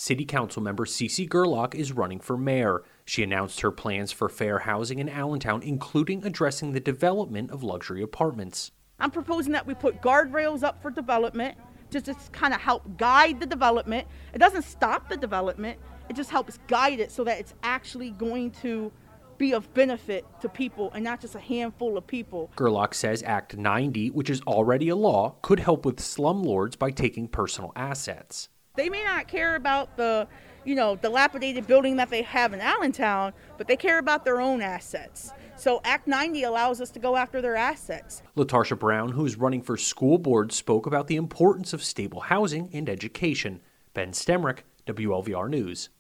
City Council member Cece Gerlach is running for mayor. She announced her plans for fair housing in Allentown, including addressing the development of luxury apartments. I'm proposing that we put guardrails up for development to just kind of help guide the development. It doesn't stop the development, it just helps guide it so that it's actually going to be of benefit to people and not just a handful of people. Gerlach says Act 90, which is already a law, could help with slumlords by taking personal assets. They may not care about the, dilapidated building that they have in Allentown, but they care about their own assets. So Act 90 allows us to go after their assets. LaTarsha Brown, who is running for school board, spoke about the importance of stable housing and education. Ben Stemrick, WLVR News.